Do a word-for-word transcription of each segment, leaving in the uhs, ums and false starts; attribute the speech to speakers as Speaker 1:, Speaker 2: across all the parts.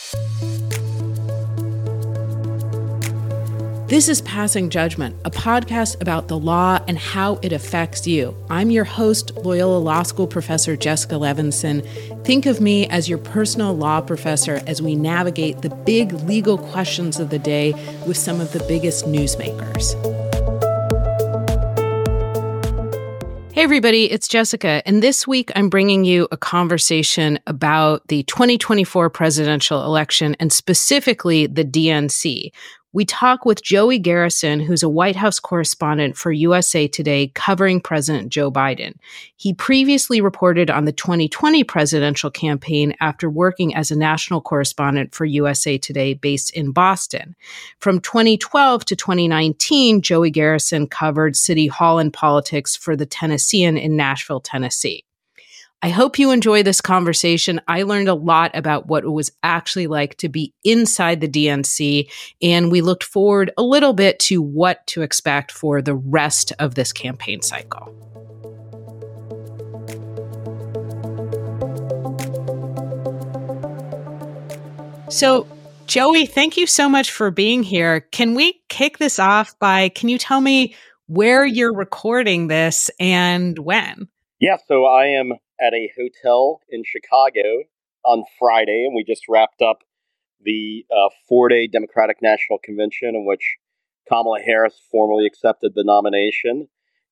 Speaker 1: This is Passing Judgment, a podcast about the law and how it affects you. I'm your host, Loyola Law School professor Jessica Levinson. Think of me as your personal law professor as we navigate the big legal questions of the day with some of the biggest newsmakers. Hey everybody, it's Jessica, and this week I'm bringing you a conversation about the twenty twenty-four presidential election and specifically the D N C. We talk with Joey Garrison, who's a White House correspondent for U S A Today covering President Joe Biden. He previously reported on the twenty twenty presidential campaign after working as a national correspondent for U S A Today based in Boston. From twenty twelve to twenty nineteen, Joey Garrison covered City Hall and politics for the Tennessean in Nashville, Tennessee. I hope you enjoy this conversation. I learned a lot about what it was actually like to be inside the D N C, and we looked forward a little bit to what to expect for the rest of this campaign cycle. So, Joey, thank you so much for being here. Can we kick this off by, can you tell me where you're recording this and when?
Speaker 2: Yeah, so I am at a hotel in Chicago on Friday, and we just wrapped up the uh, four-day Democratic National Convention in which Kamala Harris formally accepted the nomination,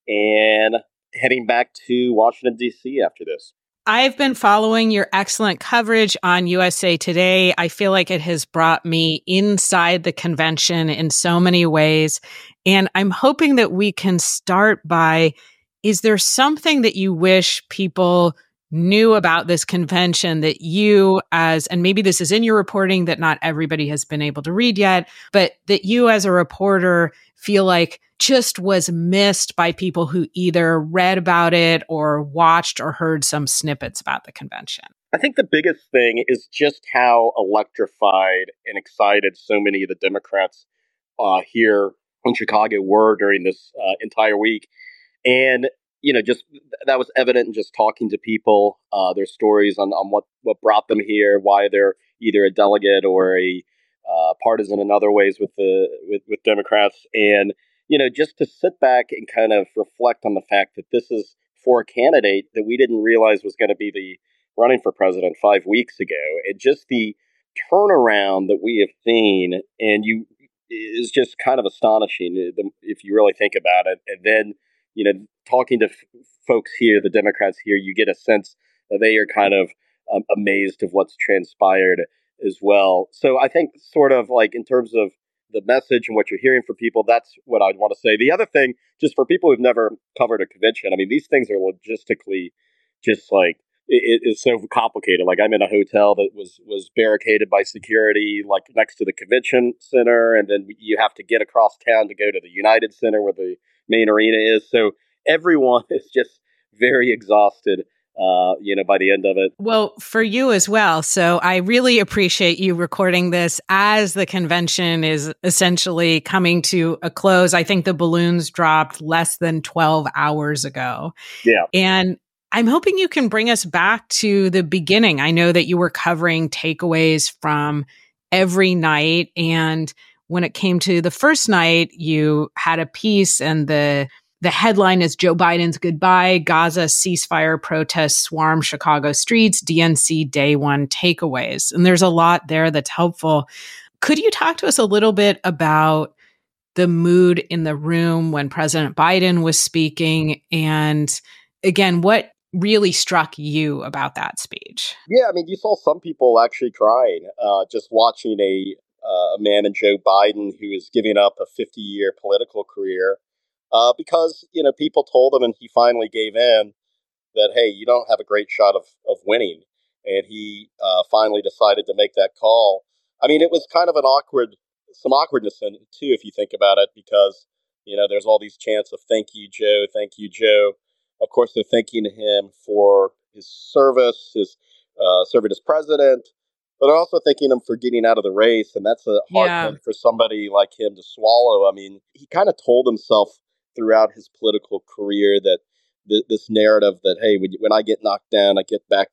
Speaker 2: and heading back to Washington, D C after this.
Speaker 1: I've been following your excellent coverage on U S A Today. I feel like it has brought me inside the convention in so many ways, and I'm hoping that we can start by, is there something that you wish people knew about this convention that you as, and maybe this is in your reporting that not everybody has been able to read yet, but that you as a reporter feel like just was missed by people who either read about it or watched or heard some snippets about the convention?
Speaker 2: I think the biggest thing is just how electrified and excited so many of the Democrats uh, here in Chicago were during this uh, entire week. And, you know, just that was evident in just talking to people, uh, their stories on, on what, what brought them here, why they're either a delegate or a uh, partisan in other ways with the with, with Democrats. And, you know, just to sit back and kind of reflect on the fact that this is for a candidate that we didn't realize was going to be the running for president five weeks ago. And just the turnaround that we have seen, and you is just kind of astonishing if you really think about it. And then, you know, talking to f- folks here, the Democrats here, you get a sense that they are kind of um, amazed of what's transpired as well. So I think sort of like in terms of the message and what you're hearing from people, that's what I'd want to say. The other thing, just for people who've never covered a convention, I mean, these things are logistically just like, it is so complicated. Like I'm in a hotel that was was barricaded by security, like next to the convention center, and then you have to get across town to go to the United Center where the main arena is. So everyone is just very exhausted, uh, you know, by the end of it.
Speaker 1: Well, for you as well. So I really appreciate you recording this as the convention is essentially coming to a close. I think the balloons dropped less than twelve hours ago.
Speaker 2: Yeah.
Speaker 1: And I'm hoping you can bring us back to the beginning. I know that you were covering takeaways from every night. And when it came to the first night, you had a piece and the the headline is Joe Biden's Goodbye, Gaza ceasefire protests swarm Chicago streets, D N C day one takeaways. And there's a lot there that's helpful. Could you talk to us a little bit about the mood in the room when President Biden was speaking? And again, what really struck you about that speech?
Speaker 2: Yeah, I mean, you saw some people actually crying, uh, just watching a, uh, a man in Joe Biden who is giving up a fifty-year political career uh, because, you know, people told him and he finally gave in that, hey, you don't have a great shot of, of winning. And he uh, finally decided to make that call. I mean, it was kind of an awkward, some awkwardness in it, too, if you think about it, because, you know, there's all these chants of thank you, Joe, thank you, Joe. Of course, they're thanking him for his service, his uh, serving as president, but they're also thanking him for getting out of the race. And that's a hard
Speaker 1: Yeah.
Speaker 2: thing for somebody like him to swallow. I mean, he kind of told himself throughout his political career that th- this narrative that, hey, when, when I get knocked down, I get back up.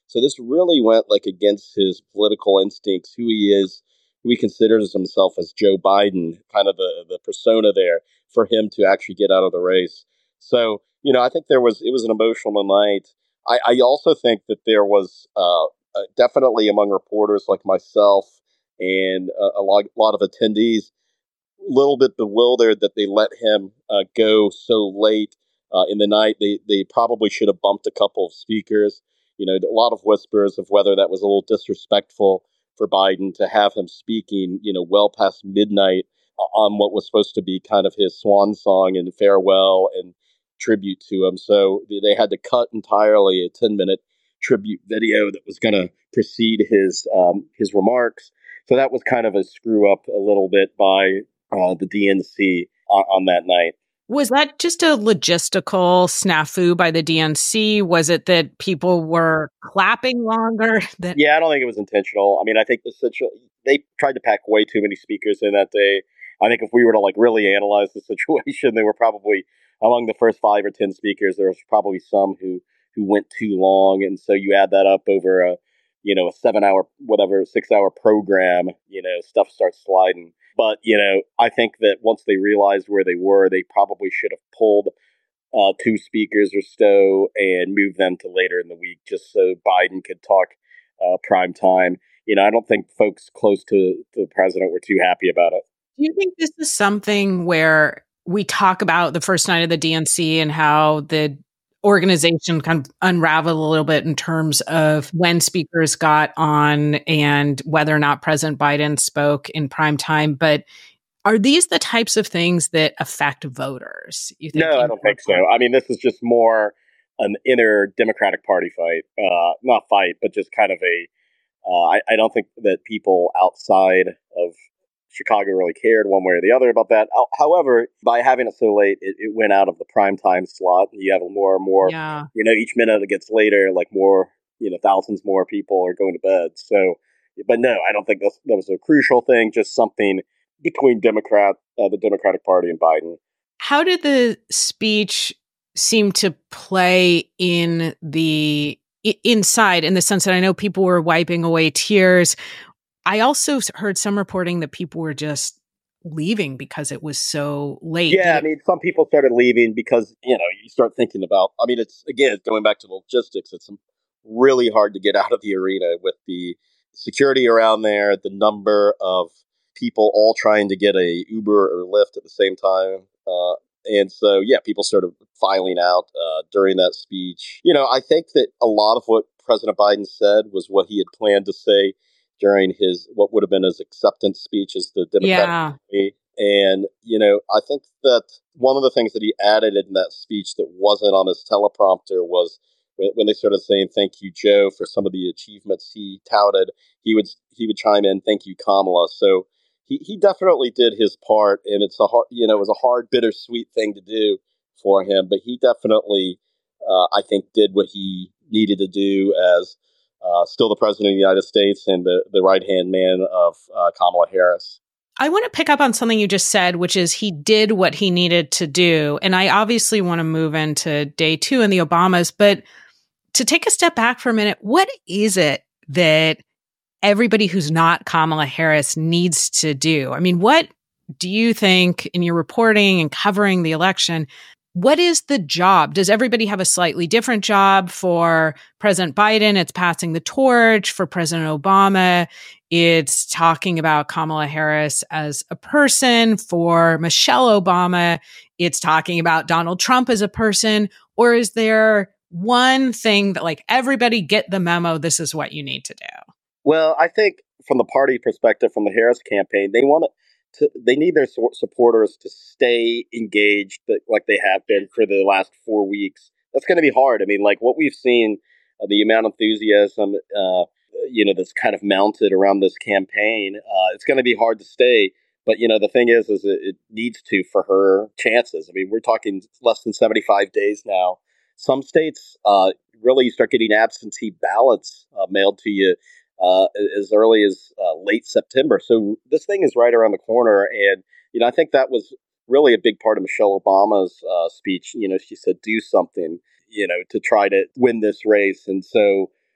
Speaker 2: So this really went like against his political instincts, who he is, who he considers himself as Joe Biden, kind of the, the persona there for him to actually get out of the race. So, you know, I think there was, it was an emotional night. I, I also think that there was uh, uh, definitely among reporters like myself and uh, a lot, lot of attendees, a little bit bewildered that they let him uh, go so late uh, in the night. They they probably should have bumped a couple of speakers. You know, a lot of whispers of whether that was a little disrespectful for Biden to have him speaking, you know, well past midnight on what was supposed to be kind of his swan song and farewell and tribute to him. So they had to cut entirely a ten minute tribute video that was going to precede his um, his remarks. So that was kind of a screw up a little bit by uh, the D N C on, on that night.
Speaker 1: Was that just a logistical snafu by the D N C? Was it that people were clapping longer? That-
Speaker 2: yeah, I don't think it was intentional. I mean, I think the situ- they tried to pack way too many speakers in that day. I think if we were to like really analyze the situation, they were probably among the first five or ten speakers. There was probably some who who went too long, and so you add that up over a you know a seven hour whatever six hour program. You know, stuff starts sliding. But, you know, I think that once they realized where they were, they probably should have pulled uh, two speakers or so and moved them to later in the week just so Biden could talk uh, prime time. You know, I don't think folks close to, to the president were too happy about it.
Speaker 1: Do you think this is something where we talk about the first night of the D N C and how the organization kind of unraveled a little bit in terms of when speakers got on and whether or not President Biden spoke in prime time. But are these the types of things that affect voters? You think?
Speaker 2: No, I don't think so. I mean, this is just more an inner Democratic Party fight, uh, not fight, but just kind of a. Uh, I, I don't think that people outside of Chicago really cared one way or the other about that. However, by having it so late, it, it went out of the prime time slot. You have more and more,
Speaker 1: yeah.
Speaker 2: you know, each minute it gets later, like more, you know, thousands more people are going to bed. So, but no, I don't think that, that was a crucial thing, just something between Democrat, uh, the Democratic Party and Biden.
Speaker 1: How did the speech seem to play in the inside in the sense that I know people were wiping away tears? I also heard some reporting that people were just leaving because it was so late.
Speaker 2: Yeah, I mean, some people started leaving because, you know, you start thinking about, I mean, it's, again, going back to the logistics, it's really hard to get out of the arena with the security around there, the number of people all trying to get a Uber or Lyft at the same time. Uh, and so, yeah, people started filing out uh, during that speech. You know, I think that a lot of what President Biden said was what he had planned to say during his, what would have been his acceptance speech as the Democratic
Speaker 1: yeah.
Speaker 2: Party. And, you know, I think that one of the things that he added in that speech that wasn't on his teleprompter was when they started saying, "Thank you, Joe," for some of the achievements he touted, he would he would chime in, "Thank you, Kamala." So he, he definitely did his part, and it's a hard, you know, it was a hard, bittersweet thing to do for him, but he definitely, uh, I think, did what he needed to do as uh, still the president of the United States and the, the right-hand man of uh, Kamala Harris.
Speaker 1: I want to pick up on something you just said, which is he did what he needed to do. And I obviously want to move into day two and the Obamas, but to take a step back for a minute, what is it that everybody who's not Kamala Harris needs to do? I mean, what do you think in your reporting and covering the election, what is the job? Does everybody have a slightly different job? For President Biden, it's passing the torch. For President Obama, it's talking about Kamala Harris as a person. For Michelle Obama, it's talking about Donald Trump as a person. Or is there one thing that, like, everybody get the memo, this is what you need to do?
Speaker 2: Well, I think from the party perspective, from the Harris campaign, they want to, they need their supporters to stay engaged like they have been for the last four weeks. That's going to be hard. I mean, like what we've seen, uh, the amount of enthusiasm, uh, you know, that's kind of mounted around this campaign, uh, it's going to be hard to stay. But, you know, the thing is, is it, it needs to for her chances. I mean, we're talking less than seventy-five days now. Some states uh, really start getting absentee ballots uh, mailed to you uh, as early as uh, late September. So this thing is right around the corner. And, you know, I think that was really a big part of Michelle Obama's uh, speech. You know, she said, do something, you know, to try to win this race. And so,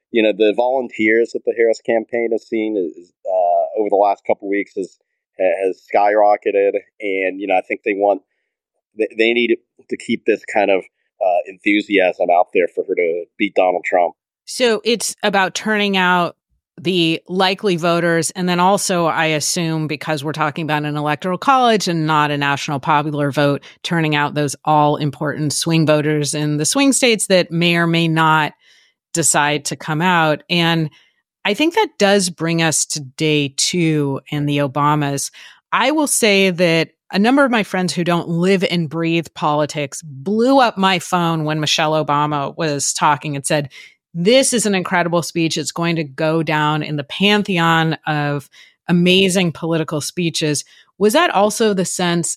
Speaker 2: you know, the volunteers that the Harris campaign has seen is, uh, over the last couple of weeks has has skyrocketed, and you know, I think they want they, they need to keep this kind of uh, enthusiasm out there for her to beat Donald Trump.
Speaker 1: So it's about turning out the likely voters. And then also, I assume, because we're talking about an electoral college and not a national popular vote, turning out those all important swing voters in the swing states that may or may not decide to come out. And I think that does bring us to day two and the Obamas. I will say that a number of my friends who don't live and breathe politics blew up my phone when Michelle Obama was talking and said, this is an incredible speech. It's going to go down in the pantheon of amazing political speeches. Was that also the sense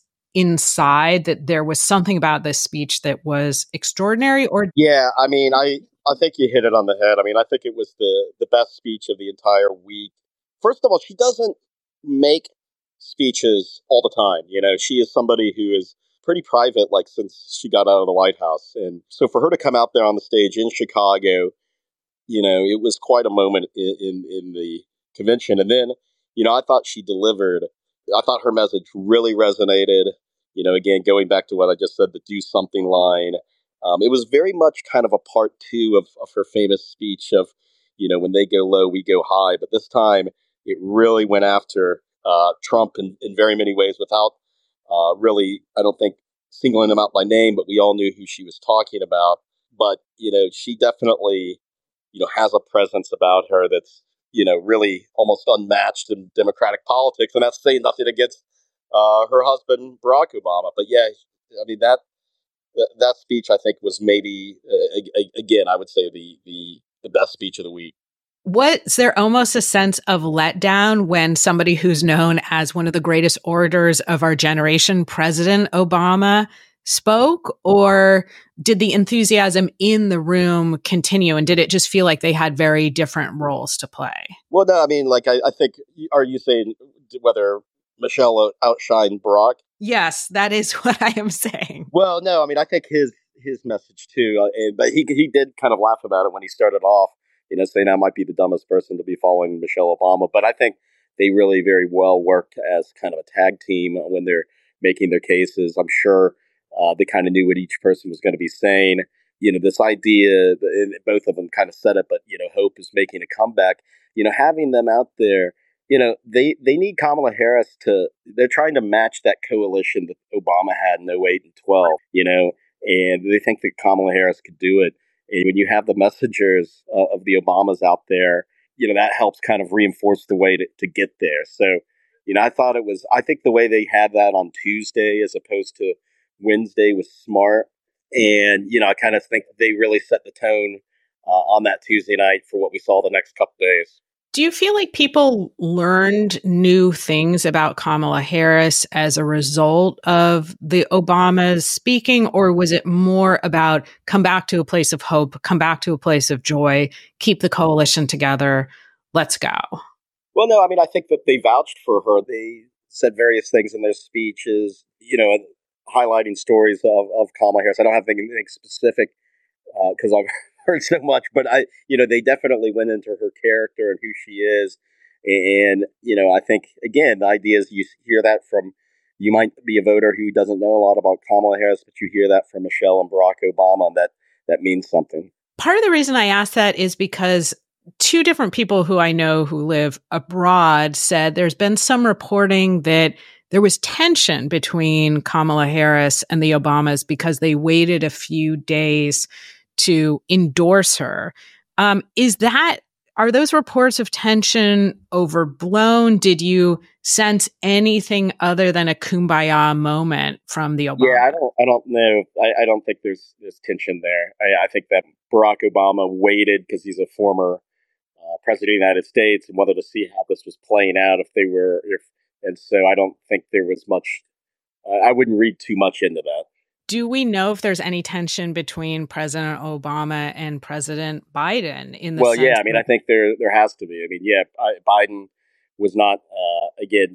Speaker 1: inside that there was something about this speech that was extraordinary? Or
Speaker 2: yeah, I mean, I, I think you hit it on the head. I mean, I think it was the, the best speech of the entire week. First of all, she doesn't make speeches all the time. You know, she is somebody who is pretty private, like since she got out of the White House. And so for her to come out there on the stage in Chicago, you know, it was quite a moment in, in, in the convention. And then, you know, I thought she delivered. I thought her message really resonated. You know, again, going back to what I just said, the do something line. Um, it was very much kind of a part two of, of her famous speech of, you know, when they go low, we go high. But this time it really went after uh, Trump in, in very many ways without uh, really, I don't think, singling him out by name, but we all knew who she was talking about. But, you know, she definitely, you know, has a presence about her that's, you know, really almost unmatched in Democratic politics. And that's saying nothing against uh, her husband, Barack Obama. But yeah, I mean, that that, that speech, I think, was maybe, uh, again, I would say the, the, the best speech of the week.
Speaker 1: Was there almost a sense of letdown when somebody who's known as one of the greatest orators of our generation, President Obama, spoke? Or did the enthusiasm in the room continue? And did it just feel like they had very different roles to play?
Speaker 2: Well, no, I mean, like, I, I think, are you saying whether Michelle outshined Barack?
Speaker 1: Yes, that is what I am saying.
Speaker 2: Well, no, I mean, I think his his message too, uh, and, but he he did kind of laugh about it when he started off, you know, saying I might be the dumbest person to be following Michelle Obama. But I think they really very well worked as kind of a tag team when they're making their cases. I'm sure uh, they kind of knew what each person was going to be saying. You know, this idea, and both of them kind of said it, but, you know, Hope is making a comeback. You know, having them out there, you know, they, they need Kamala Harris to, they're trying to match that coalition that Obama had in oh eight and twelve, you know, and they think that Kamala Harris could do it. And when you have the messengers uh, of the Obamas out there, you know, that helps kind of reinforce the way to, to get there. So, you know, I thought it was, I think the way they had that on Tuesday as opposed to Wednesday was smart. And, you know, I kind of think they really set the tone uh, on that Tuesday night for what we saw the next couple days.
Speaker 1: Do you feel like people learned new things about Kamala Harris as a result of the Obamas speaking, or was it more about come back to a place of hope, come back to a place of joy, keep the coalition together, let's go?
Speaker 2: Well, no, I mean, I think that they vouched for her. They said various things in their speeches, you know, highlighting stories of, of Kamala Harris. I don't have anything specific because uh, I've heard so much, but I, you know, they definitely went into her character and who she is. And, you know, I think, again, the idea is you hear that from, you might be a voter who doesn't know a lot about Kamala Harris, but you hear that from Michelle and Barack Obama, and that, that means something.
Speaker 1: Part of the reason I asked that is because two different people who I know who live abroad said there's been some reporting that there was tension between Kamala Harris and the Obamas because they waited a few days to endorse her. Um, is that, are those reports of tension overblown? Did you sense anything other than a kumbaya moment from the Obama?
Speaker 2: Yeah, I don't, I don't know. I, I don't think there's there's tension there. I, I think that Barack Obama waited because he's a former uh, president of the United States and wanted to see how this was playing out. If they were, if and so I don't think there was much. Uh, I wouldn't read too much into that.
Speaker 1: Do we know if there's any tension between President Obama and President Biden in the
Speaker 2: well,
Speaker 1: sense
Speaker 2: yeah, I mean, I think there there has to be. I mean, yeah, Biden was not, uh, again,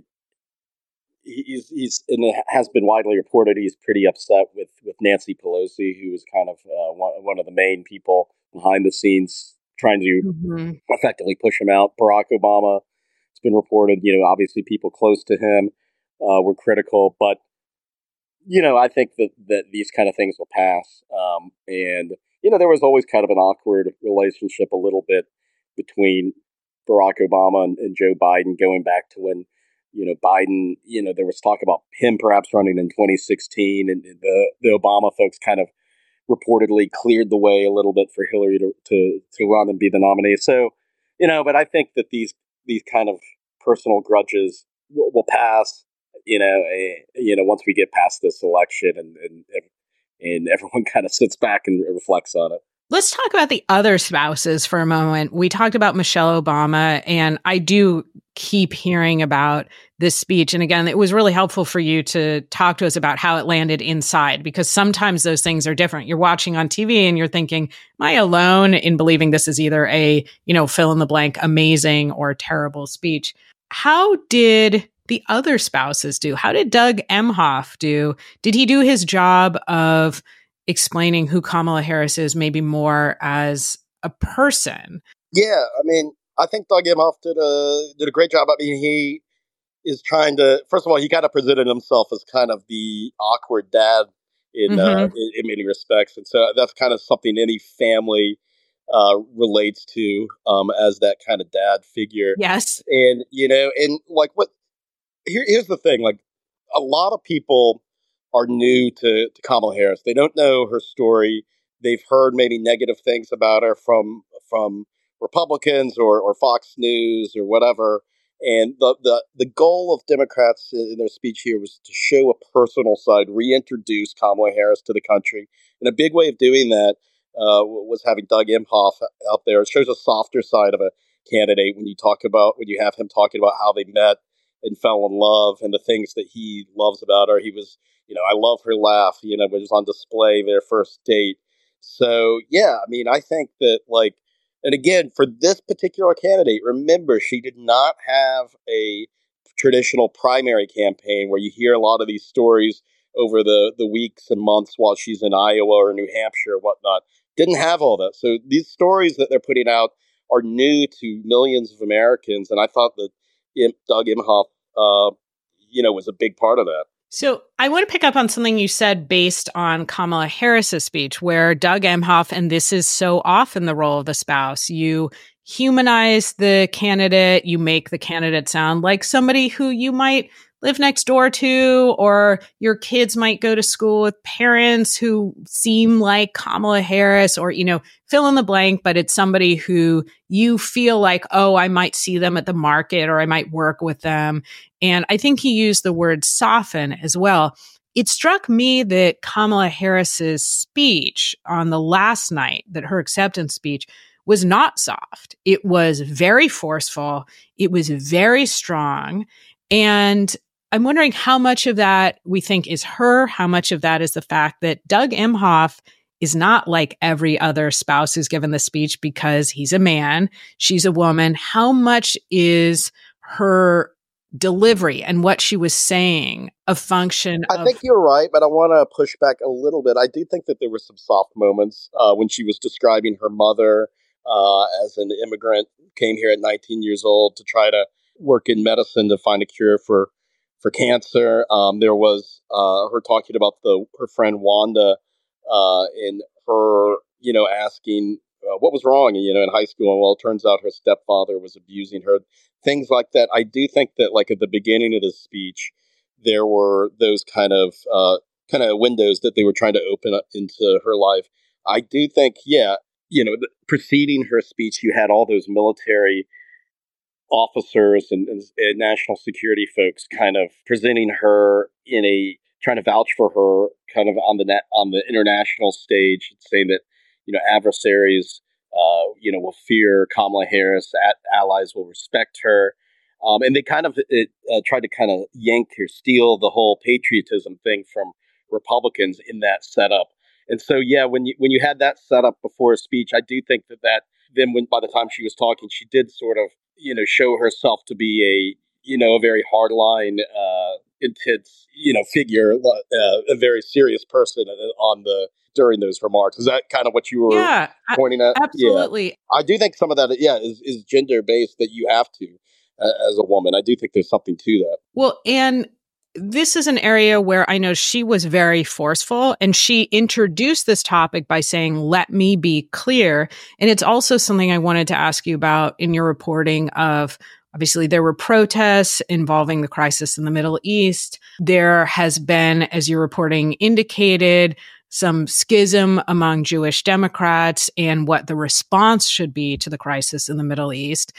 Speaker 2: he's, he's and it has been widely reported he's pretty upset with, with Nancy Pelosi, who was kind of uh, one, one of the main people behind the scenes trying to
Speaker 1: Mm-hmm.
Speaker 2: effectively push him out. Barack Obama, it's been reported, you know, obviously people close to him uh, were critical, but you know, I think that, that these kind of things will pass. Um, and, you know, there was always kind of an awkward relationship a little bit between Barack Obama and, and Joe Biden going back to when, you know, Biden, you know, there was talk about him perhaps running in twenty sixteen, and the, the Obama folks kind of reportedly cleared the way a little bit for Hillary to, to, to run and be the nominee. So, you know, but I think that these, these kind of personal grudges will, will pass. You know, eh, you know, once we get past this election, and and, and everyone kind of sits back and reflects on it.
Speaker 1: Let's talk about the other spouses for a moment. We talked about Michelle Obama, and I do keep hearing about this speech. And again, it was really helpful for you to talk to us about how it landed inside, because sometimes those things are different. You're watching on T V and you're thinking, am I alone in believing this is either a, you know, fill in the blank, amazing or terrible speech? How did the other spouses do? How did Doug Emhoff do? Did he do his job of explaining who Kamala Harris is maybe more as a person?
Speaker 2: Yeah, I mean, I think Doug Emhoff did a did a great job. I mean, he is trying to, first of all, he kind of presented himself as kind of the awkward dad in mm-hmm. uh, in, in many respects, and so that's kind of something any family uh, relates to um, as that kind of dad figure.
Speaker 1: Yes,
Speaker 2: and you know, and like what. Here, here's the thing, like a lot of people are new to, to Kamala Harris. They don't know her story. They've heard maybe negative things about her from from Republicans or, or Fox News or whatever. And the, the, the goal of Democrats in their speech here was to show a personal side, reintroduce Kamala Harris to the country. And a big way of doing that uh, was having Doug Emhoff out there. It shows a softer side of a candidate when you talk about, when you have him talking about how they met and fell in love and the things that he loves about her. He was, you know, I love her laugh, you know, which was on display their first date. So, yeah, I mean, I think that, like, and again, for this particular candidate, remember, she did not have a traditional primary campaign where you hear a lot of these stories over the, the weeks and months while she's in Iowa or New Hampshire or whatnot. Didn't have all that. So these stories that they're putting out are new to millions of Americans. And I thought that Doug Emhoff, uh, you know, was a big part of that.
Speaker 1: So I want to pick up on something you said based on Kamala Harris's speech, where Doug Emhoff, and this is so often the role of the spouse, you humanize the candidate, you make the candidate sound like somebody who you might live next door to, or your kids might go to school with parents who seem like Kamala Harris, or, you know, fill in the blank, but it's somebody who you feel like, oh, I might see them at the market or I might work with them. And I think he used the word soften as well. It struck me that Kamala Harris's speech on the last night, that her acceptance speech, was not soft. It was very forceful. It was very strong. And I'm wondering how much of that we think is her, how much of that is the fact that Doug Emhoff is not like every other spouse who's given the speech because he's a man, she's a woman. How much is her delivery and what she was saying a function
Speaker 2: I
Speaker 1: of...
Speaker 2: think you're right, but I want to push back a little bit. I do think that there were some soft moments uh, when she was describing her mother uh, as an immigrant, came here at nineteen years old to try to work in medicine to find a cure for for cancer. Um, there was uh, her talking about the her friend Wanda uh, and her, you know, asking uh, what was wrong, you know, in high school. And well, it turns out her stepfather was abusing her. Things like that. I do think that, like at the beginning of the speech, there were those kind of uh, kind of windows that they were trying to open up into her life. I do think, yeah, you know, the, preceding her speech, you had all those military officers and, and, and national security folks kind of presenting her in a trying to vouch for her kind of on the net, on the international stage, saying that, you know, adversaries, uh, you know, will fear Kamala Harris, at, allies will respect her. Um, and they kind of it, uh, tried to kind of yank or steal the whole patriotism thing from Republicans in that setup. And so, yeah, when you when you had that setup before a speech, I do think that that then when by the time she was talking, she did sort of, you know, show herself to be a, you know, a very hardline uh, intense, you know, figure, uh, a very serious person on the during those remarks. Is that kind of what you were
Speaker 1: Yeah, a-
Speaker 2: pointing at? Yeah,
Speaker 1: absolutely.
Speaker 2: I do think some of that, yeah, is, is gender based that you have to uh, as a woman. I do think there's something to that.
Speaker 1: Well, and this is an area where I know she was very forceful, and she introduced this topic by saying, let me be clear. And it's also something I wanted to ask you about in your reporting of, obviously, there were protests involving the crisis in the Middle East. There has been, as your reporting indicated, some schism among Jewish Democrats and what the response should be to the crisis in the Middle East.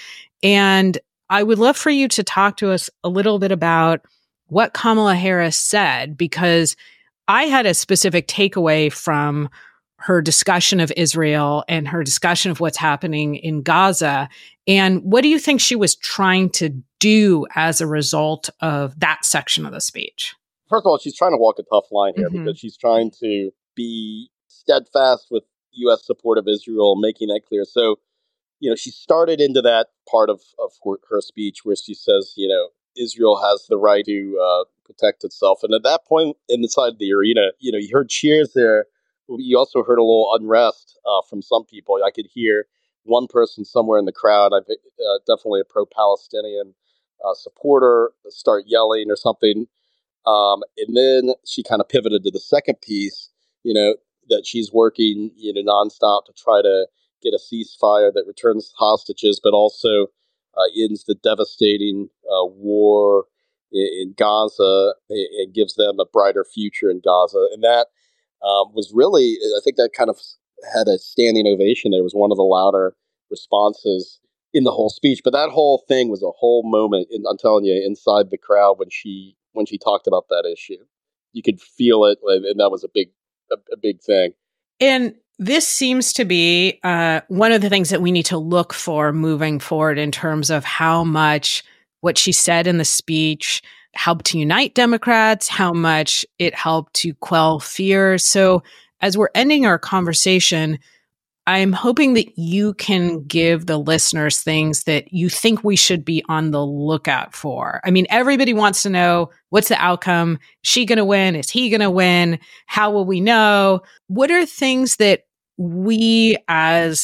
Speaker 1: And I would love for you to talk to us a little bit about what Kamala Harris said, because I had a specific takeaway from her discussion of Israel and her discussion of what's happening in Gaza. And what do you think she was trying to do as a result of that section of the speech?
Speaker 2: First of all, she's trying to walk a tough line here
Speaker 1: Mm-hmm.
Speaker 2: because she's trying to be steadfast with U S support of Israel, making that clear. So, you know, she started into that part of, of her, her speech where she says, you know, Israel has the right to uh, protect itself. And at that point inside the arena, you know, you heard cheers there. You also heard a little unrest uh, from some people. I could hear one person somewhere in the crowd, I think uh, definitely a pro-Palestinian uh, supporter, start yelling or something. Um, and then she kind of pivoted to the second piece, you know, that she's working, you know, nonstop to try to get a ceasefire that returns hostages, but also uh, ends the devastating uh, war in, in Gaza and, and gives them a brighter future in Gaza. And that um, was really, I think that kind of had a standing ovation. There was one of the louder responses in the whole speech. But that whole thing was a whole moment, in, I'm telling you, inside the crowd when she when she talked about that issue. You could feel it, and that was a big a, a big thing.
Speaker 1: And this seems to be uh, one of the things that we need to look for moving forward in terms of how much what she said in the speech helped to unite Democrats, how much it helped to quell fear. So as we're ending our conversation, I'm hoping that you can give the listeners things that you think we should be on the lookout for. I mean, everybody wants to know, what's the outcome? Is she going to win? Is he going to win? How will we know? What are things that we as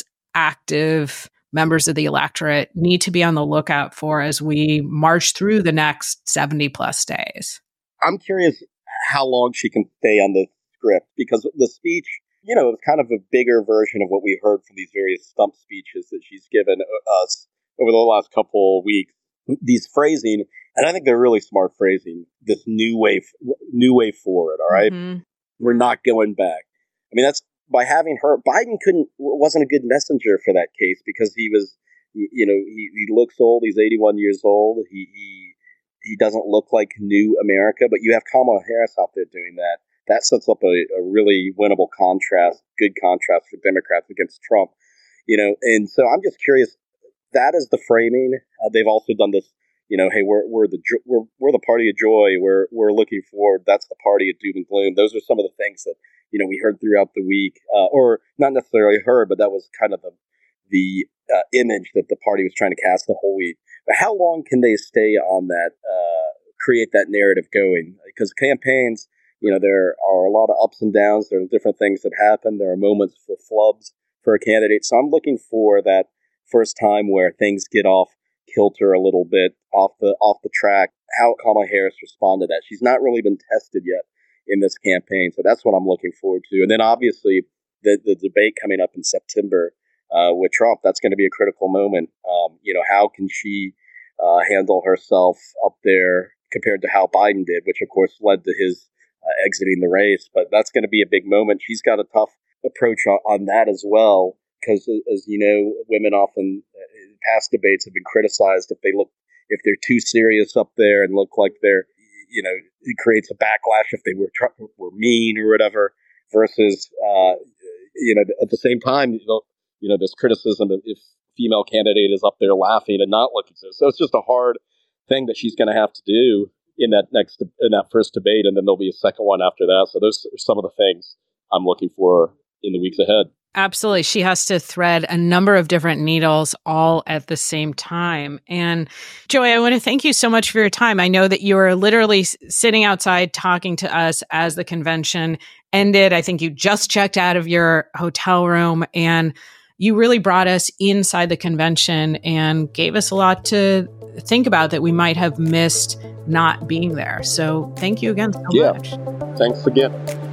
Speaker 1: active members of the electorate need to be on the lookout for as we march through the next seventy plus days?
Speaker 2: I'm curious how long she can stay on the script, because the speech, you know, it's kind of a bigger version of what we heard from these various stump speeches that she's given us over the last couple of weeks. These phrasing, and I think they're really smart phrasing, this new way, new way forward, all right? Mm-hmm. We're not going back. I mean, that's by having her. Biden couldn't, wasn't a good messenger for that case because he was, you know, he, he looks old. He's eighty-one years old. He, he, he doesn't look like new America, but you have Kamala Harris out there doing that. That sets up a, a really winnable contrast, good contrast for Democrats against Trump, you know. And so I'm just curious. That is the framing. Uh, they've also done this, you know. Hey, we're we're the we're we're the party of joy. We're we're looking forward. That's the party of doom and gloom. Those are some of the things that, you know, we heard throughout the week, uh, or not necessarily heard, but that was kind of the the uh, image that the party was trying to cast the whole week. But how long can they stay on that? Uh, create that narrative going, because campaigns, you know, there are a lot of ups and downs. There are different things that happen. There are moments for flubs for a candidate. So I'm looking for that first time where things get off kilter a little bit, off the off the track. How Kamala Harris responded to that. She's not really been tested yet in this campaign. So that's what I'm looking forward to. And then obviously the, the debate coming up in September uh, with Trump, that's going to be a critical moment. Um, you know, how can she uh, handle herself up there compared to how Biden did, which of course led to his Uh, exiting the race. But that's going to be a big moment. She's got a tough approach on, on that as well, because as you know, women often uh, in past debates have been criticized if they look, if they're too serious up there and look like they're, you know, it creates a backlash if they were were mean or whatever, versus uh, you know, at the same time, you know, you know, there's criticism of if female candidate is up there laughing and not looking so. So it's just a hard thing that she's going to have to do in that next, in that first debate, and then there'll be a second one after that. So those are some of the things I'm looking for in the weeks ahead.
Speaker 1: Absolutely. She has to thread a number of different needles all at the same time. And Joy, I want to thank you so much for your time. I know that you were literally s- sitting outside talking to us as the convention ended. I think you just checked out of your hotel room, and you really brought us inside the convention and gave us a lot to think about that we might have missed not being there. So thank you again so
Speaker 2: yeah.
Speaker 1: much.
Speaker 2: Thanks again.